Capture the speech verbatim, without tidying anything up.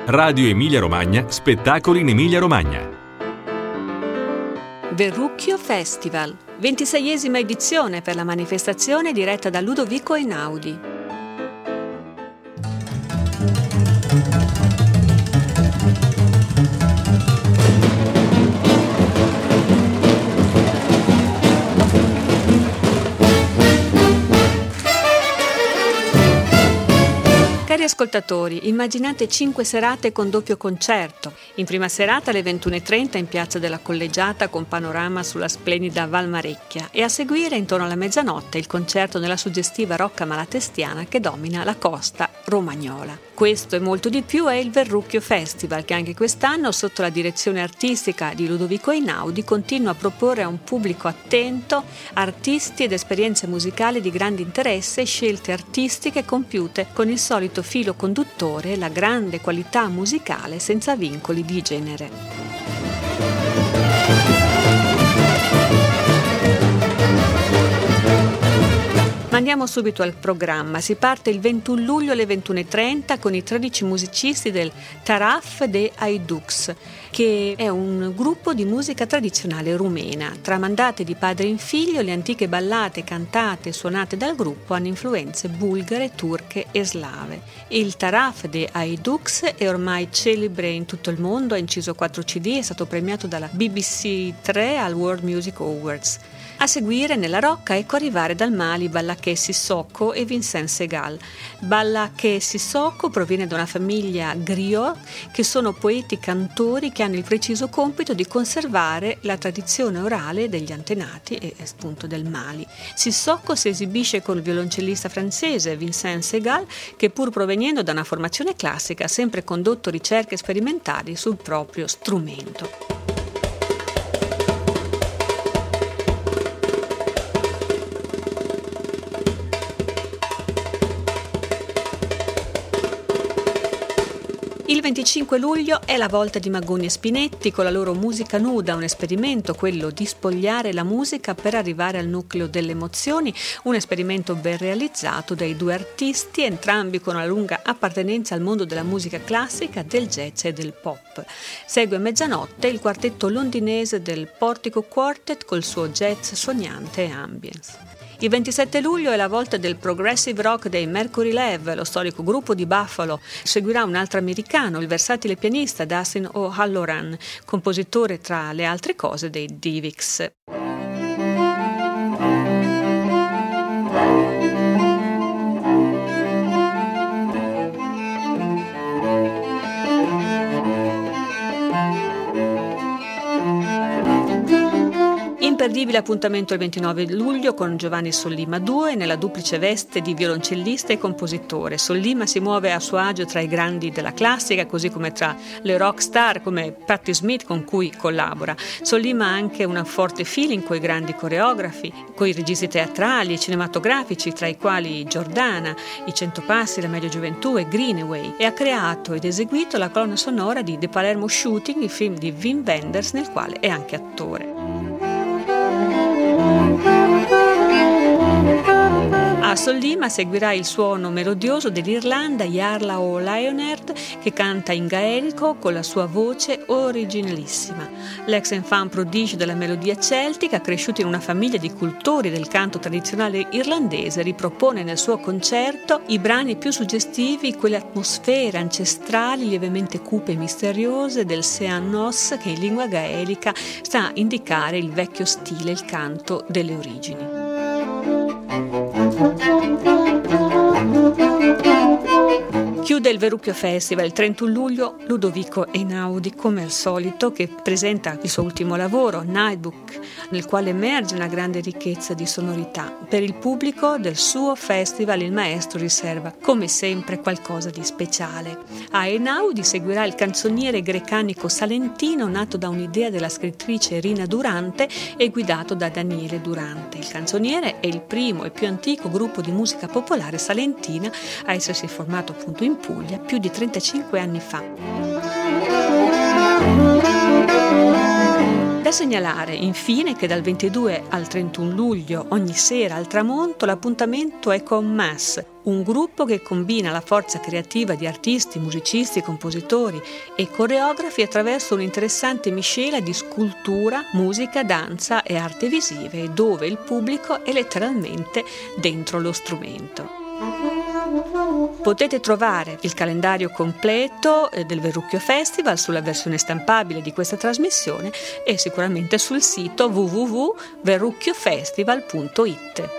Radio Emilia Romagna, spettacoli in Emilia Romagna. Verrucchio Festival, ventiseiesima edizione per la manifestazione diretta da Ludovico Einaudi. Cari ascoltatori, immaginate cinque serate con doppio concerto. In prima serata alle ventuno e trenta in Piazza della Collegiata con panorama sulla splendida Val Marecchia e a seguire intorno alla mezzanotte il concerto nella suggestiva Rocca Malatestiana che domina la costa romagnola. Questo e molto di più è il Verrucchio Festival che anche quest'anno sotto la direzione artistica di Ludovico Einaudi continua a proporre a un pubblico attento artisti ed esperienze musicali di grande interesse e scelte artistiche compiute con il solito filo conduttore, la grande qualità musicale senza vincoli di genere. Ma andiamo subito al programma. Si parte il ventuno luglio alle ventuno e trenta con i tredici musicisti del Taraf de Aidux, che è un gruppo di musica tradizionale rumena. Tramandate di padre in figlio, le antiche ballate cantate e suonate dal gruppo hanno influenze bulgare, turche e slave. Il Taraf de Aidux è ormai celebre in tutto il mondo, ha inciso quattro C D, è stato premiato dalla B B C tre al World Music Awards. A seguire nella rocca ecco arrivare dal Mali Balaké Sissoko e Vincent Segal. Balaké Sissoko proviene da una famiglia griot che sono poeti cantori che hanno il preciso compito di conservare la tradizione orale degli antenati e appunto del Mali. Sissoko si esibisce con il violoncellista francese Vincent Segal che pur provenendo da una formazione classica ha sempre condotto ricerche sperimentali sul proprio strumento. Il venticinque luglio è la volta di Magoni e Spinetti con la loro musica nuda, un esperimento, quello di spogliare la musica per arrivare al nucleo delle emozioni, un esperimento ben realizzato dai due artisti, entrambi con una lunga appartenenza al mondo della musica classica, del jazz e del pop. Segue a mezzanotte il quartetto londinese del Portico Quartet col suo jazz sognante e ambience. Il ventisette luglio è la volta del progressive rock dei Mercury Lev, lo storico gruppo di Buffalo. Seguirà un altro americano, il versatile pianista Dustin O'Halloran, compositore tra le altre cose dei Divix. Imperdibile appuntamento il ventinove luglio con Giovanni Sollima due nella duplice veste di violoncellista e compositore. Sollima si muove a suo agio tra i grandi della classica, così come tra le rock star come Patti Smith con cui collabora. Sollima ha anche un forte feeling con i grandi coreografi, con i registi teatrali e cinematografici, tra i quali Giordana, I Cento Passi, La Meglio Gioventù e Greenaway, e ha creato ed eseguito la colonna sonora di The Palermo Shooting, il film di Wim Wenders nel quale è anche attore. A Sollima seguirà il suono melodioso dell'Irlanda Jarla O'Lionard che canta in gaelico con la sua voce originalissima. L'ex enfant prodige della melodia celtica, cresciuto in una famiglia di cultori del canto tradizionale irlandese, ripropone nel suo concerto i brani più suggestivi, quelle atmosfere ancestrali lievemente cupe e misteriose del Sean Nos che in lingua gaelica sta a indicare il vecchio stile, il canto delle origini. Chiude il Verrucchio Festival il trentuno luglio Ludovico Einaudi, come al solito, che presenta il suo ultimo lavoro, Nightbook, nel quale emerge una grande ricchezza di sonorità. Per il pubblico del suo festival il maestro riserva, come sempre, qualcosa di speciale. A Einaudi seguirà il canzoniere grecanico salentino nato da un'idea della scrittrice Rina Durante e guidato da Daniele Durante. Il canzoniere è il primo e più antico gruppo di musica popolare salentina a essersi formato appunto in Puglia più di trentacinque anni fa. Da segnalare infine che dal ventidue al trentuno luglio ogni sera al tramonto l'appuntamento è con Mass, un gruppo che combina la forza creativa di artisti, musicisti, compositori e coreografi attraverso un'interessante miscela di scultura, musica, danza e arte visive, dove il pubblico è letteralmente dentro lo strumento. Potete trovare il calendario completo del Verrucchio Festival sulla versione stampabile di questa trasmissione e sicuramente sul sito w w w punto verrucchiofestival punto i t.